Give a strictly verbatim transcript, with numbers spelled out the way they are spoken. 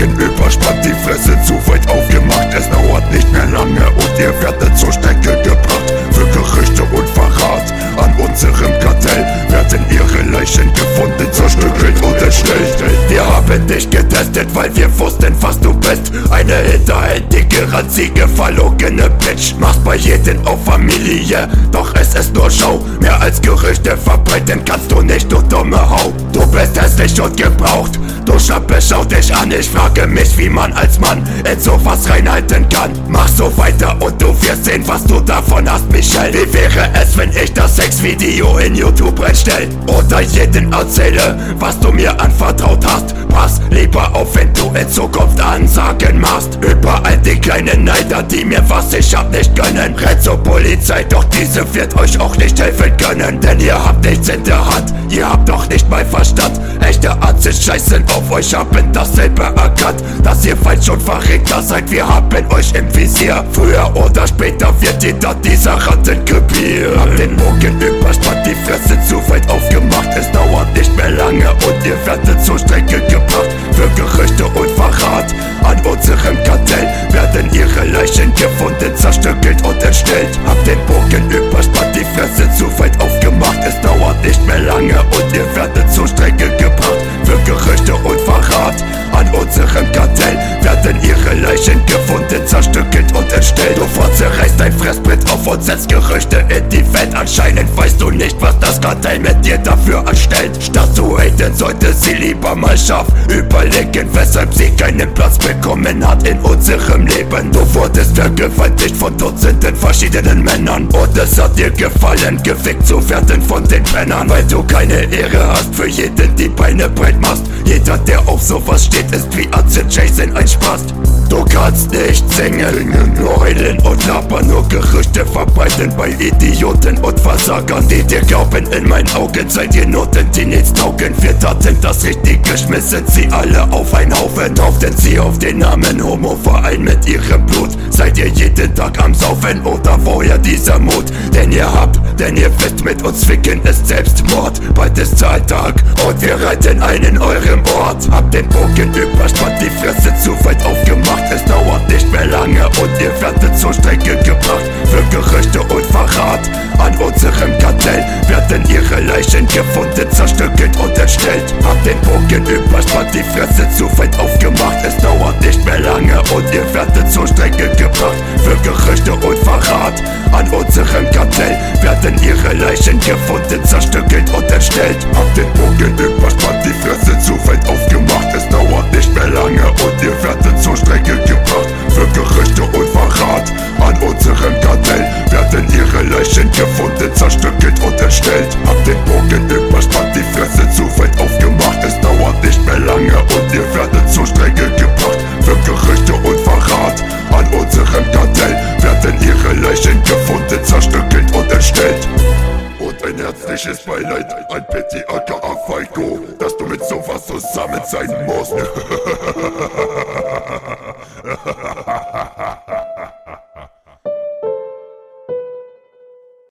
Bogen überspannt, die Fresse zu weit aufgemacht. Es dauert nicht mehr lange und ihr werdet zur Strecke gebracht. Für Gerüchte und Verrat an unserem Kartell werden ihre Leichen gefunden, zerstückelt und entstellt. Wir haben dich getestet, weil wir wussten, was du bist. Eine hinterhältige, ranzige, verlogene Bitch. Machst bei jedem auf Familie, doch es ist nur Show. Mehr als Gerüchte verbreiten kannst du nicht, du dumme Hau. Du bist hässlich und gebraucht, du Schappe, schau dich an. Ich frage mich, wie man als Mann in sowas reinhalten kann. Mach so weiter und du wirst sehen, was du davon hast, Michelle. Wie wäre es, wenn ich das Sexvideo in YouTube reinstell? Oder jeden erzähle, was du mir anvertraut hast. Pass lieber auf, wenn du in Zukunft Ansagen machst. Überall die kleinen Neider, die mir was ich hab nicht gönnen. Rennt zur Polizei, doch diese wird euch auch nicht helfen können. Denn ihr habt nichts in der Hand, ihr habt doch nicht mal Verstand. Echte Arztes scheißen auf euch, haben dasselbe erkannt, dass ihr falsch und verregter seid, wir haben euch im Visier. Früher oder später wird jeder dieser Ratten krepieren. Habt den Bogen überspannt, die Fresse zu weit aufgemacht. Es dauert nicht mehr lange und ihr werdet zur Strecke gebracht. Für Gerüchte und Verrat an unserem Kartell werden ihre Leichen gefunden, zerstückelt und entstellt. Habt den Bogen überspannt, die Fresse zu weit aufgemacht. Es dauert nicht mehr lange und ihr werdet zur Strecke gebracht. Für Gerüchte und Verrat an unserem Kartell werden ihre Leichen gefunden, zerstückelt und entstellt. Du verzerreißt dein Fressbrett auf und setzt Gerüchte in die Welt. Anscheinend weißt du nicht, was das Kartell mit dir dafür anstellt. Statt zu haten, sollte sie lieber mal scharf überlegen, weshalb sie keinen Platz bekommen hat in unserem Leben. Du wurdest vergewaltigt von Dutzenden verschiedenen Männern und es hat dir gefallen, gefickt zu werden von den Männern. Weil du keine Ehre hast, für jeden die Beine breit machst. Jeder, der auf sowas steht, ist wie Arzt Jason ein Spast. Du kannst nicht singen, nur heulen und labern, nur Gerüchte verbreiten bei Idioten und Versagern, die dir glauben. In meinen Augen seid ihr Noten, die nichts taugen. Wir taten das Richtige, schmissen sie alle auf einen Haufen. Tauften sie auf den Namen Homo-Verein mit ihrem Blut. Seid ihr jeden Tag am Saufen oder woher dieser Mut? Denn ihr habt, denn ihr wisst, mit uns ficken ist Selbstmord. Bald ist Zahltag und wir reiten ein in eurem Ort. Habt den Bogen überspannt, die Fresse zu weit aufgemacht. Es dauert nicht mehr lange und ihr werdet zur Strecke gebracht. Für Gerüchte und Verrat an unserem Kartell werden ihre Leichen gefunden, zerstückelt und entstellt. Habt den Bogen überspannt, die Fresse zu weit aufgemacht. Es dauert nicht mehr lange und ihr werdet zur Strecke gebracht. Für Gerüchte und Verrat an unserem Kartell werden ihre Leichen gefunden, zerstückelt und entstellt. Habt den Bogen überspannt, die Fresse zu weit aufgemacht. Es dauert nicht mehr lange und ihr werdet zur Strecke gebracht. Für Gerüchte und Verrat an unserem Kartell werden ihre Leichen gefunden, zerstückelt und entstellt. Habt den Bogen überspannt, die Fresse zu weit aufgemacht. Es dauert nicht mehr lange und ihr werdet zur Strecke gebracht. Für Gerüchte und Verrat an unserem Kartell werden ihre Leichen gefunden, zerstückelt und entstellt. Und ein herzliches Beileid an Petty aka Falco, dass du mit sowas zusammen sein musst.